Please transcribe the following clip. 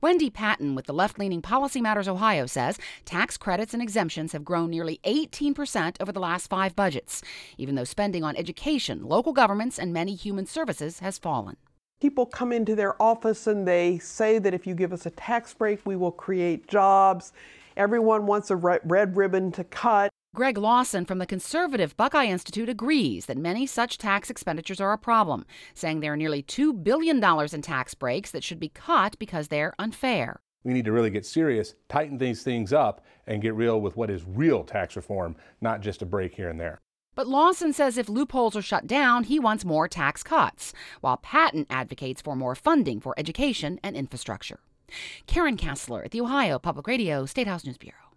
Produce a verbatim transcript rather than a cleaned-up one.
Wendy Patton with the left-leaning Policy Matters Ohio says tax credits and exemptions have grown nearly eighteen percent over the last five budgets, even though spending on education, local governments, and many human services has fallen. People come into their office and they say that if you give us a tax break, we will create jobs. Everyone wants a red ribbon to cut. Greg Lawson from the conservative Buckeye Institute agrees that many such tax expenditures are a problem, saying there are nearly two billion dollars in tax breaks that should be cut because they're unfair. We need to really get serious, tighten these things up, and get real with what is real tax reform, not just a break here and there. But Lawson says if loopholes are shut down, he wants more tax cuts, while Patton advocates for more funding for education and infrastructure. Karen Kassler at the Ohio Public Radio State House News Bureau.